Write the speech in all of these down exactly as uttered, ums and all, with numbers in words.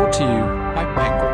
Brought to you by Penguin.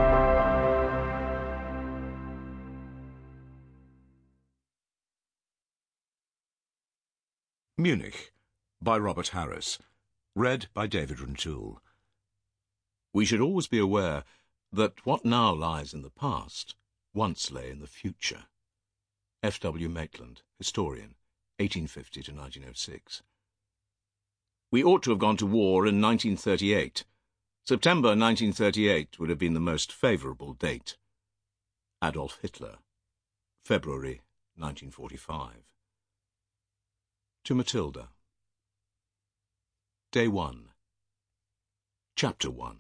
Munich, by Robert Harris. Read by David Rintoul. We should always be aware that what now lies in the past once lay in the future. F. W. Maitland, historian, eighteen fifty to nineteen oh six. We ought to have gone to war in nineteen thirty-eight. September nineteen thirty-eight would have been the most favourable date. Adolf Hitler, February nineteen forty-five. To Matilda. Day one. Chapter one.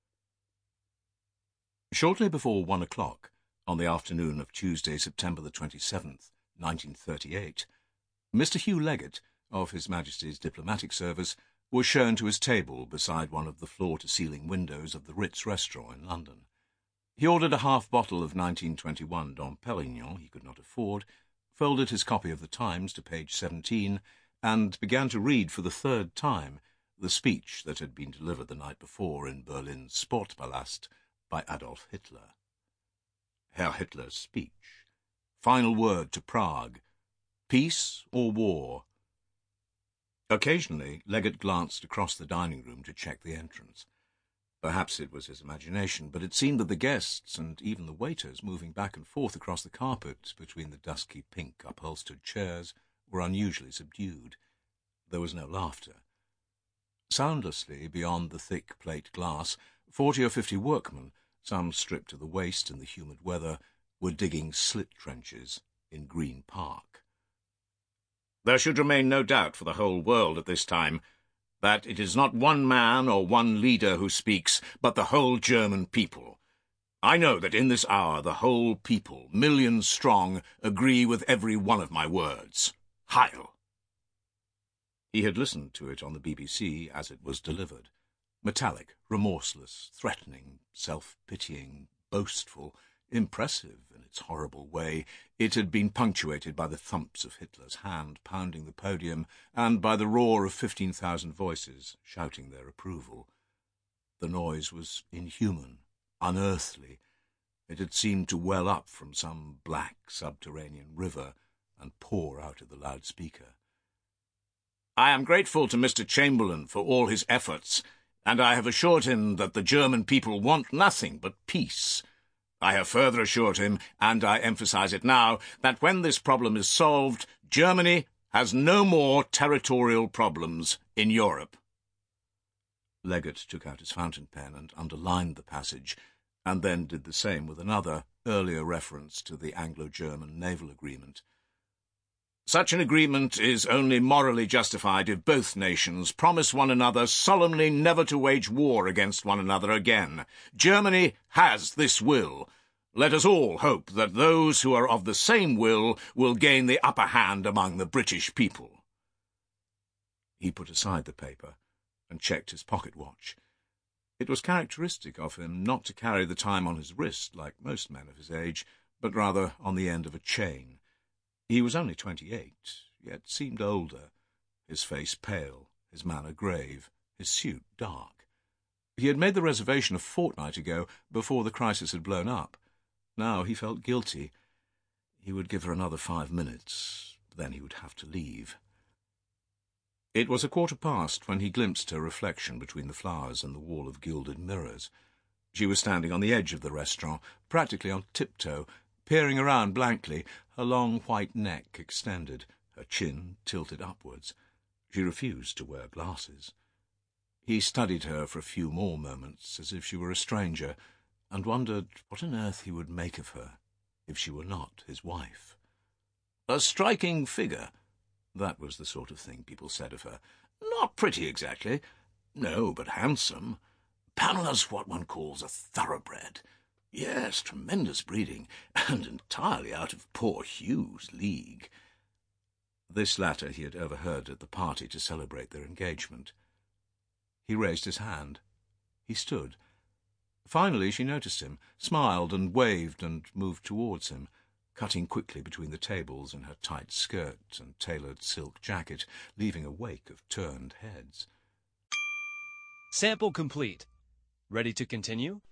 Shortly before one o'clock, on the afternoon of Tuesday, September the twenty-seventh, nineteen thirty-eight, Mister Hugh Leggett, of His Majesty's Diplomatic Service, was shown to his table beside one of the floor-to-ceiling windows of the Ritz restaurant in London. He ordered a half-bottle of nineteen twenty-one Dom Perignon he could not afford, folded his copy of the Times to page seventeen, and began to read for the third time the speech that had been delivered the night before in Berlin's Sportpalast by Adolf Hitler. Herr Hitler's speech. Final word to Prague. Peace or war? Occasionally, Leggett glanced across the dining room to check the entrance. Perhaps it was his imagination, but it seemed that the guests, and even the waiters, moving back and forth across the carpet between the dusky pink upholstered chairs, were unusually subdued. There was no laughter. Soundlessly, beyond the thick plate glass, forty or fifty workmen, some stripped to the waist in the humid weather, were digging slit trenches in Green Park. There should remain no doubt for the whole world at this time that it is not one man or one leader who speaks, but the whole German people. I know that in this hour the whole people, millions strong, agree with every one of my words. Heil! He had listened to it on the B B C as it was delivered. Metallic, remorseless, threatening, self-pitying, boastful, impressive in its horrible way, it had been punctuated by the thumps of Hitler's hand pounding the podium and by the roar of fifteen thousand voices shouting their approval. The noise was inhuman, unearthly. It had seemed to well up from some black subterranean river and pour out of the loudspeaker. I am grateful to Mister Chamberlain for all his efforts, and I have assured him that the German people want nothing but peace. I have further assured him, and I emphasize it now, that when this problem is solved, Germany has no more territorial problems in Europe. Leggett took out his fountain pen and underlined the passage, and then did the same with another, earlier reference to the Anglo-German naval agreement. Such an agreement is only morally justified if both nations promise one another solemnly never to wage war against one another again. Germany has this will. Let us all hope that those who are of the same will will gain the upper hand among the British people. He put aside the paper and checked his pocket watch. It was characteristic of him not to carry the time on his wrist like most men of his age, but rather on the end of a chain. He was only twenty-eight, yet seemed older, his face pale, his manner grave, his suit dark. He had made the reservation a fortnight ago, before the crisis had blown up. Now he felt guilty. He would give her another five minutes, then he would have to leave. It was a quarter past when he glimpsed her reflection between the flowers and the wall of gilded mirrors. She was standing on the edge of the restaurant, practically on tiptoe, peering around blankly, her long white neck extended, her chin tilted upwards. She refused to wear glasses. He studied her for a few more moments, as if she were a stranger, and wondered what on earth he would make of her if she were not his wife. A striking figure. That was the sort of thing people said of her. Not pretty exactly. No, but handsome. Pamela's what one calls a thoroughbred. Yes, tremendous breeding, and entirely out of poor Hugh's league. This latter he had overheard at the party to celebrate their engagement. He raised his hand. He stood. Finally she noticed him, smiled and waved and moved towards him, cutting quickly between the tables in her tight skirt and tailored silk jacket, leaving a wake of turned heads. Sample complete. Ready to continue?